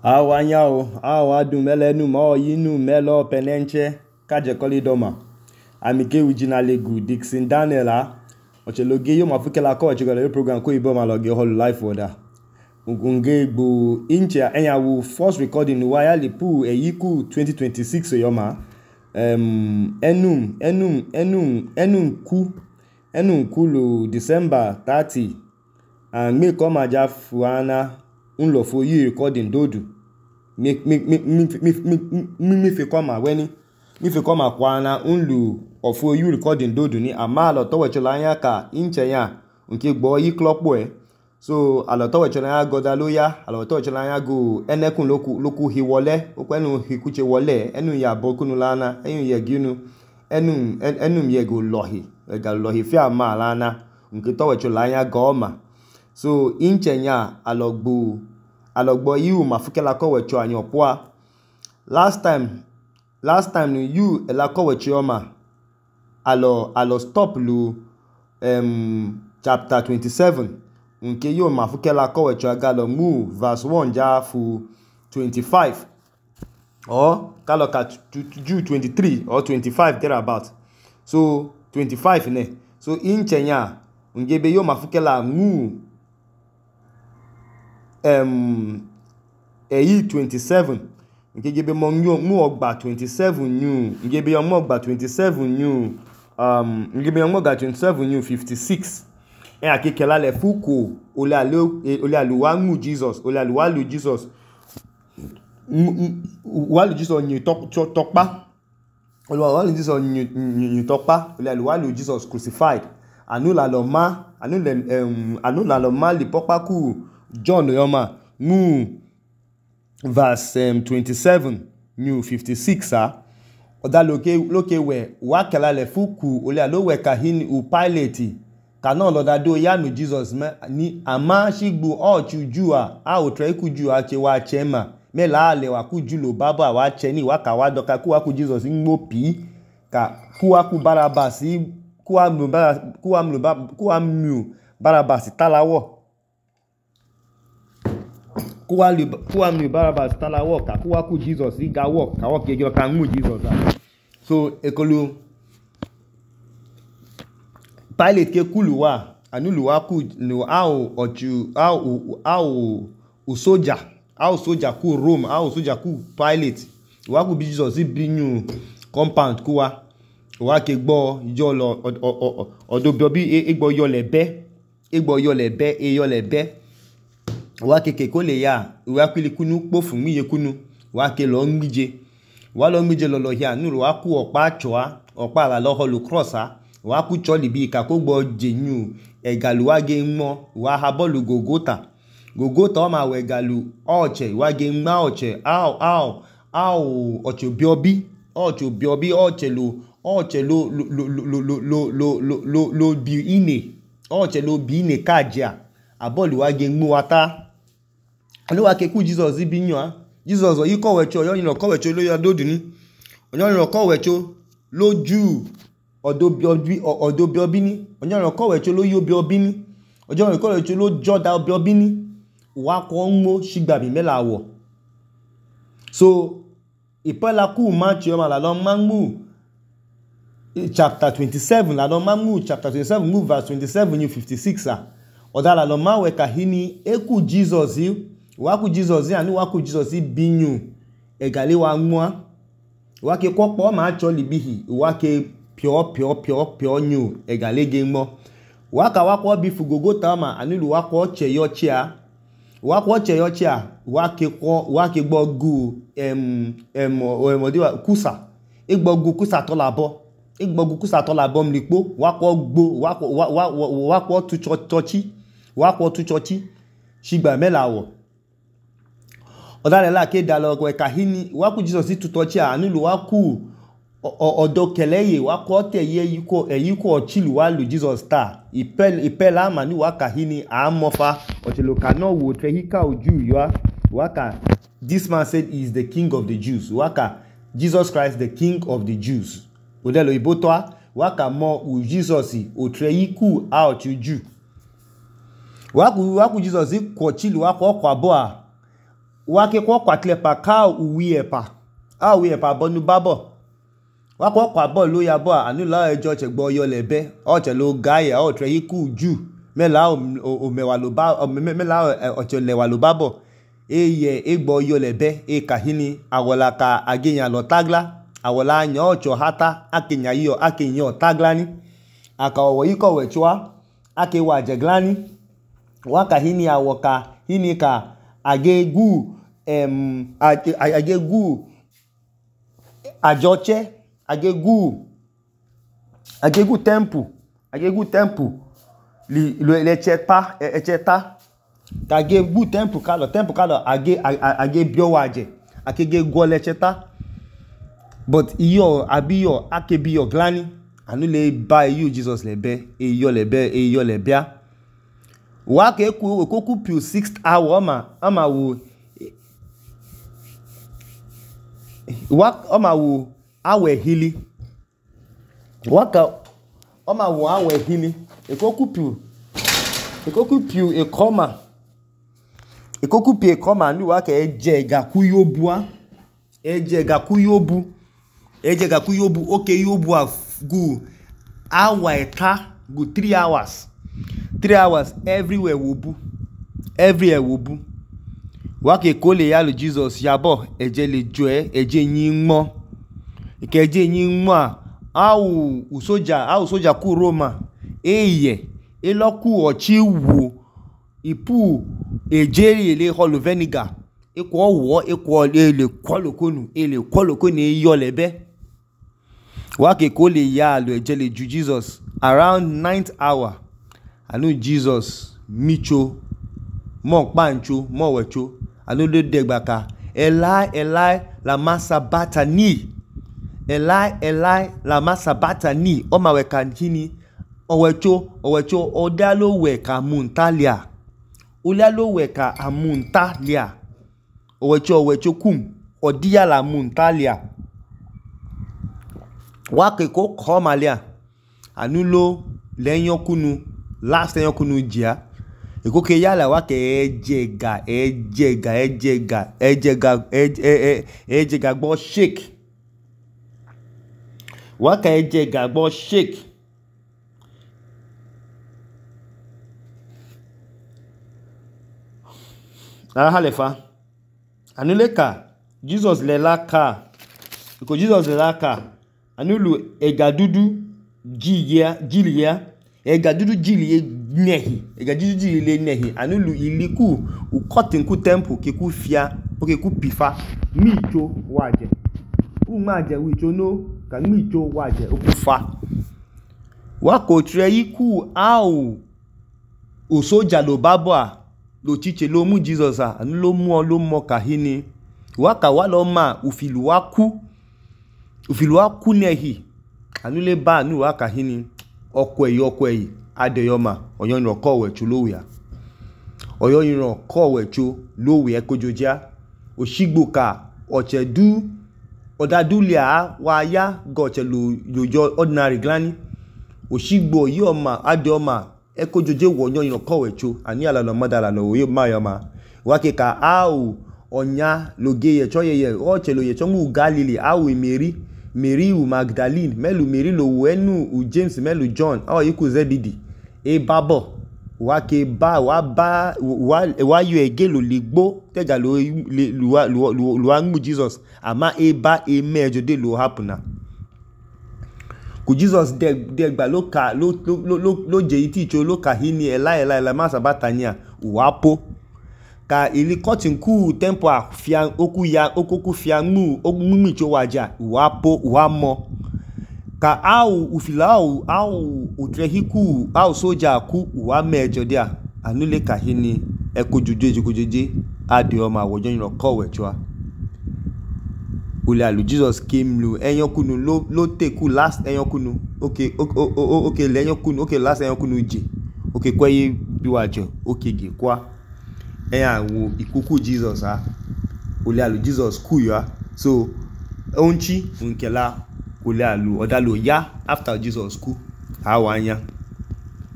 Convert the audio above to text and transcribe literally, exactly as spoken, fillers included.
Awanyao, awadu melenu mo yinu melo penenche kaje koli doma. Amike wijinalegu Dixon Daniela. Ocheloge yo mafukela ko ochigole program ko ibo maloge hall life order. Ugunge gbo inche enya wu first recording waya lipu eyiku twenty twenty-six yoma. Um enum enum enum enum ku enum ku lo December thirty. And me come aja fuana unlo for you recording dodu. Mi mi mi mi mi mi mi fi koma weni mi fi koma kwana unlu ofo you recording dodu ni amalo to wechola anya ka inche ya nke gbo yi klopo e so alo to wechola anya goda loya alo to wechola anya go enekun loku loku hiwole openu hikuche wole enu ya bokunu lana enu ye ginu enu enu ye go lohi e ga lohi fi amala na nke to wechola anya goma so inche ya alogbu alogbo you mafukela ko wecho anyo poa last time last time you ela ko wecho ma alo alo stop lu um chapter twenty-seven nke you mafukela ko wecho agalo move verse one ja fu twenty-five or kalo ka Jude twenty-three or twenty-five there about so twenty-five ne so in Kenya ngebe yo mafukela move um eyi twenty-seven ngebe mo nyo mu ogba twenty-seven new ngebe yo mo ogba twenty-seven new um ngebe yo mo ogba twenty-seven new fifty-six e akekela le fuko ole ale ole aluwa mu Jesus ole aluwa lu Jesus wa lu Jesus nyi tokpa ole wa lu Jesus nyi nyi tokpa ole aluwa lu Jesus crucified anu la lo ma anu le um anu la lo ma li popa ku John yoma mu verse um, twenty-seven new fifty-six ah oda loke loke we wa kala le fuku ole alo we kahin u pilate kana lo da do ya no Jesus me ni ama shigbu o chuju a a o tre ku ju a che wa chema me la le wa ku ju lo baba wa che ni wa ka wa doka ku wa ku Jesus ngbo pi ka ku wa ku Barabas ku wa mu ku wa mu ku wa mu Barabas talawo kuwa li kuwa mi Barabas tala work kuwa ku Jesus iga work ka work ye ka mu Jesus so ekolu pilot ke kulu wa anulu wa ku no au oju au au usoja au soja ku Rome au soja ku pilot wa ku bi Jesus bi new compound kuwa wa ke gbo ijo lo odo bi egbo yo lebe egbo yo lebe e yo lebe wa keke ko le ya wa kwili kunu po fun mi ye kunu wa ke lo ngije wa lo ngije lo lo ya nu wa ku opa choa opa la lo holu crosser wa ku choli bi ka ko gbo jenu e galu wa ge mo wa ha bolu gogota gogota o ma we galu oche wa ge nma oche au au au oche biobi oche biobi oche lo oche lo lo lo lo lo lo lo lo bi ine oche lo bi ine kaja abolu wa ge nmu ata anu wa ke ku Jesus bi yan Jesus yi ko wecho yo yin ko wecho lo ya dodu ni onyo yin ko wecho loju odo bi obi odo bi obi ni onyo yin ko wecho lo yo bi obi ni onyo yin ko wecho lo joda bi obi ni wa ko nmo sigba bi melawo so ipela ku match yo ma la lo manmu chapter twenty-seven la lo manmu chapter twenty-seven move verse twenty-seven you fifty-six ah odala lo ma we kahini eku Jesus yi wa ku Jesus yi anu wa ku Jesus yi binyu egale wa nwa wa ke kopo ma choli bihi wa ke pio pio pio pio nyu egale ge mo wa ka wa ko bi fugogo ta ma anu wa ko che yo chia wa ko che yo chia wa ke ko wa ke gbo gu em em o mo di wa kusa igbo gu kusa to labo igbo gu kusa to labo mlipo wa ko gbo wa ko wa wa ko tu chochi wa ko tu chochi shigba melawo odale la ke dialogue ka hini wa ku Jesus tu tochi anu wa ku odo keleye wa ko te ye yiko eyiko ochilu wa lu Jesus star ipel ipela manu wa ka hini amofa otelo kana wo trehika oju yo wa ka this man said he is the king of the Jews wa ka Jesus Christ the king of the Jews odelo ibotwa wa ka mo u Jesus o trehiku out you wa ku wa ku Jesus ko chilu wa ko kwa bo a wa ke ko kwatle pa ka uwi e pa a uwi e pa bonu babo wa ko kwa bo lo ya bo anu la ejo che gbo yo lebe o che lo gaye o tre yiku ju me la o me wa lo ba me la o che le wa lo babo eye egbo yo lebe e kahini awola ka agiyan lo tagla awola yan ocho hata akinya yo akinyo tagla ni aka owo yiko we chwa ake wa jeglani wa kahini awoka hini ka agegu em agegu ajoche agegu agegu temple agegu temple li le chepa echeta agegu temple kalo temple kalo age age biowaje akege gole cheta but iyo abiyo akebiyo glani anu le ba you Jesus lebe eyo lebe eyo lebia wa ke ku koku pu sixth hour ma ama wo wa ama wo awe hili waka oma wo awe hili ekoku pu ekoku pu e koma ekoku pu e koma ni wa ka eje gakuyobu eje gakuyobu eje gakuyobu okay yobu agu awa eta go three hours three hours everywhere wobu everywhere wobu wa ke ko le ya lo Jesus yabo eje le jo e eje yin mo ikeje yin mo awu usoja awu soja ku Roma eye eloku ochi wo ipu ejeri ele holo vinegar ekwo wo ekwo ele kolokonu ele kolokonu eyo lebe wa ke ko le ya lo eje le ju Jesus around ninth hour anu Jesus micho mo pancho mo wecho anu le degbaka Eli Eli lama sabachthani Eli Eli lama sabachthani o ma we kan kini owecho owecho odalo we ka muntalia olalo we ka amuntalia owecho owecho kum odia la muntalia wa ke ko komalia anulo lenyokunu last lenyokunu jia eko ke yala wa ke ejega ejega ejega ejega ejega gbo shake wa ka ejega gbo shake ah halefa anuleka Jesus le la ka because Jesus le la ka anulu ega dudu jiya jilia ega dudu jilie nehi ega dudu jilie nehi anulu iliku ukotinku temple kiku fia okeku pifa micho waje umaje wicho no ka micho waje okufa wako tre yiku au osoja lo babwa lo chiche lo mu Jesus a anu lo mu lo mo kahini waka wa lo ma ufilu waku ufilu waku nehi anu le ba anu waka hini oko eyi oko eyi adeyoma oyon ro ko wechu lo ya oyon ro ko wechu lo we ekojoja osigbo ka ochedu odadulia wa ya goche lo yojo ordinary glani osigbo yi oma adeyoma ekojoje wonyo yin ko wechu ani ala lo madala lo yo mayoma wake ka au onya logeye choyeye o chelo ye chomu Galili au Mary Mary u Magdalene melu Mary lo wenu u James melu John au yiku Zebedi e babo wake ba wa ba wa wa yo ege lo ligbo teja lo lo lo lo angu Jesus ama e ba e mejo de lo hapuna ku Jesus de de gba lo ka lo lo lo lo je iti cho lo ka hini ela ela ela ma sabatania wapo ka ili cotton ku tempo afia oku ya okoku fia mu ogumi cho waja wapo wamo ka au ufilao au utrehiku au soja ku wa mejo dia anule ka hini ekojuju ejujuje ade o ma wojo yin ko wechoa Ule alu Jesus came lu enyokunu lo lo teku last enyokunu okay okay okay le enyokunu okay last enyokunu je okay kweye biwajo okay ge kwa eya wo ikuku Jesus ha ule alu Jesus ku ya so onchi nkela ule alu odalo ya after Jesus ku ha wanya